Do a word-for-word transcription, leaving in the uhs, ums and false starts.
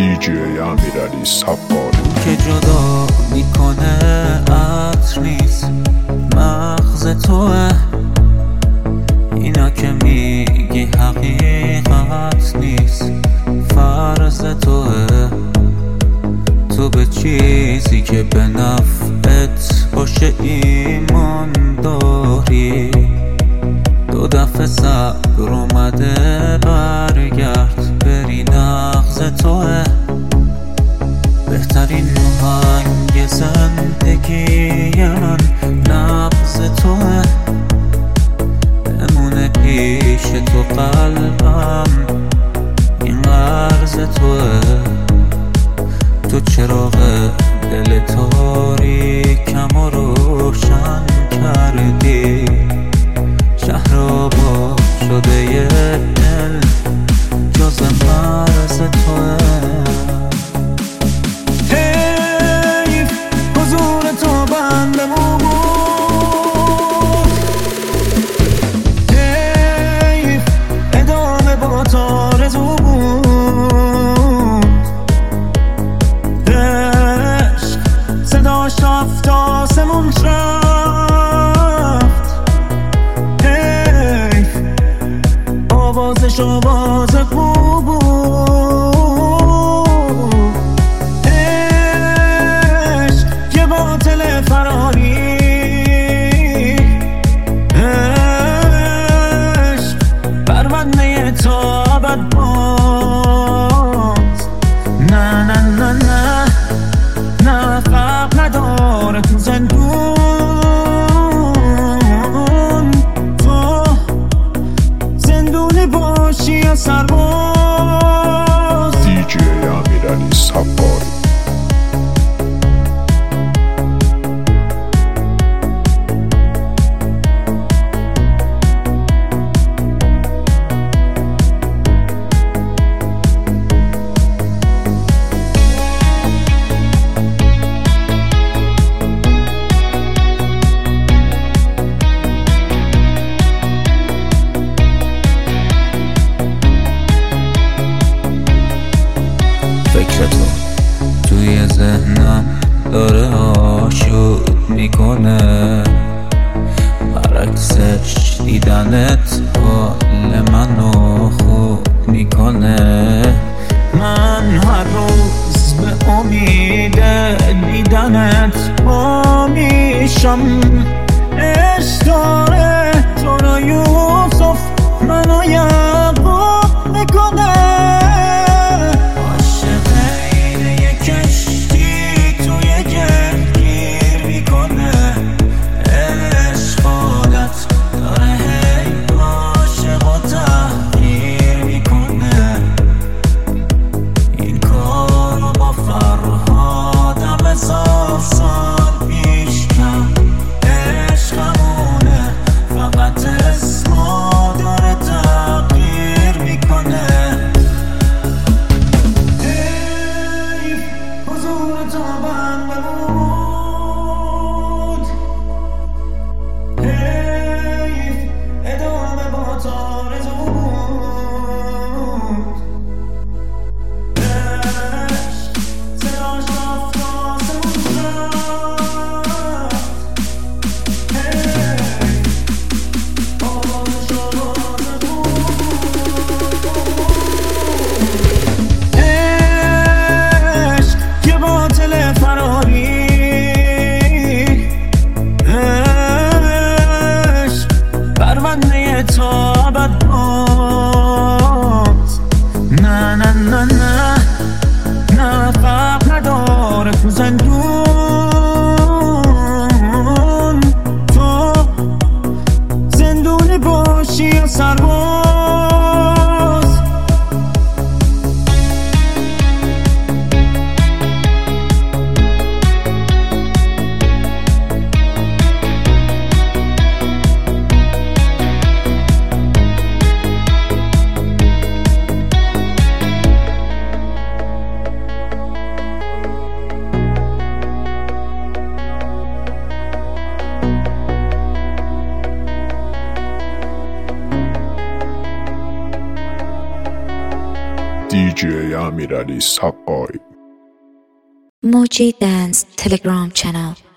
دی جی امیرعلی صفاری که جدا میکنه عطر نیست مغز توه، اینا که میگی حقیقت نیست فرض توه. تو به چیزی که به نفعت باشه ایمان داری، دو دفعه صبر اومده برگرد بری نغز توه. بهترین آهنگ زندگی من نبض توه، بمونه پیش تو قلبم این قرض توه. تو چراغ دل تاریکم و روشن کردی، شهر آباد شده یه دل جز مرز توه. حیف حضور تو بندمون بود، حیف ادامه با تارزو بود. عشق صداش رفت آسمون رفت، حیف آوازش آواز خوب بود. عشق یه باطل فراری، عشق پرونده تا ابد باز. نه نه نه نه نه فرق نداره تو زندون، تو زندونی باشی یا سرباز. دی جی امیرعلی صفاری فکر تو توی ذهنم داره آشوب میکنه، برعکسش دیدنت حال منو خوب میکنه. من هر روز به امید دیدنت پا میشم، عشق داره تو رو یوسف منو یعقوب میکنه. نه نه نه نه نه فرق نداره تو زندون، تو زندونی باشی یا سرباز. دی جی امیرعلی سقایی. Moji Dance Telegram channel.